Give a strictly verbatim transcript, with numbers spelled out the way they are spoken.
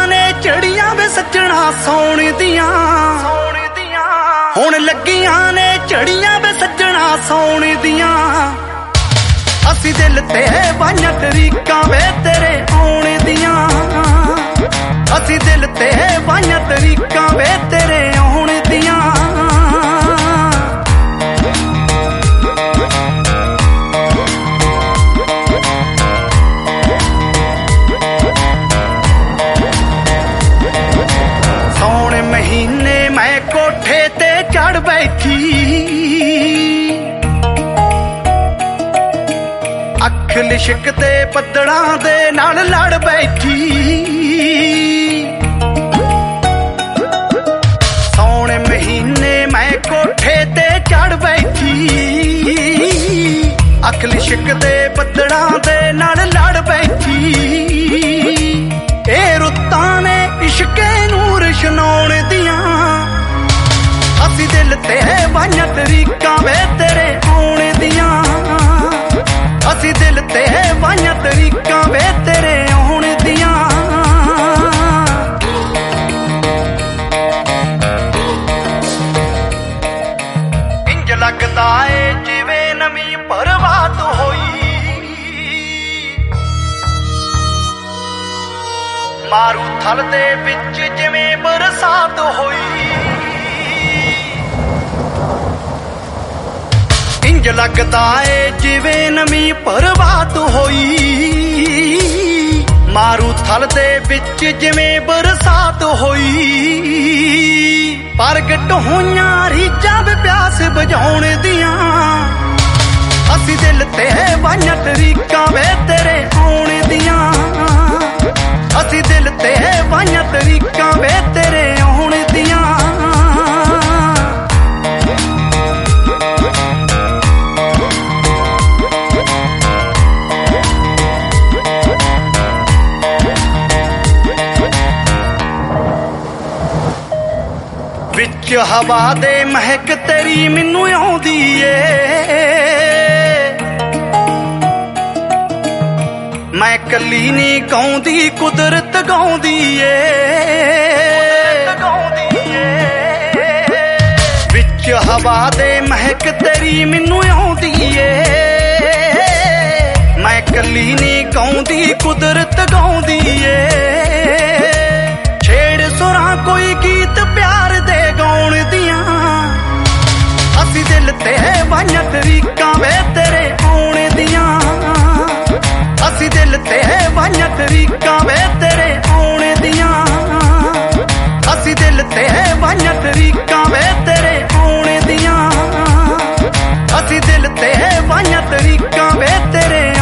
ने चढ़ियां वे सजना सौण दियां, हुण लगियां ने चढ़ियां वे सजना सौण दियां। असी दिल ते बाइयां तरीकां वे तेरे आउण दियां, असी दिल ते बाइयां तरीकां वे तेरे आउण दियां। सौण महीने मैं कोठे ते चढ़ बैठी, अख लिशकते पत्तड़ां दे नाल लड़ बैठी। सौण महीने मैं कोठे ते चढ़ बैठी, अख लिशकते पत्तड़ां दे नाल लड़ बैठी। ए रुत्तां ने इश्के नूर शनाउण दियां, असी दिल ते बाइयां तरीकां वे तेरे आउण दियां, असी दिल ते बाइयां तरीकां वे तेरे आउण दियां। इंज लगदा ए जिवें नवीं परवात होई, मारू थल दे विच जिवें बरसात होई। इंज लगदा ए जिवें नवीं परवात होई, मारू थल दे विच जिवें बरसात होई। प्रगट होइयां रीझां वे प्यास बुझाउण दियां, असी दिल ते बाइयां तरीकां वे तेरे आउण दियां, असी दिल ते बाइयां तरीकां वे तेरे आउण दियां। विच हवा दे महक तेरी मैनू आउंदी ए, मैं कली नी गाउंदी कुदरत गाउंदी ए। विच हवा दे महक तेरी मैनू आउंदी ए, मैं कली नी गाउंदी कुदरत गाउंदी ए। छेड़ सुरां कोई गीत प्यार दे गाउण दियां, असी दिल ते बाइयां तरीकां वे तेरे आउण दियां, असी दिल ते बाइयां तरीकां वे तेरे आउण दियां, असी दिल ते बाइयां तरीकां वे तेरे आउण दियां, असी दिल ते बाइयां तरीकां वे तेरे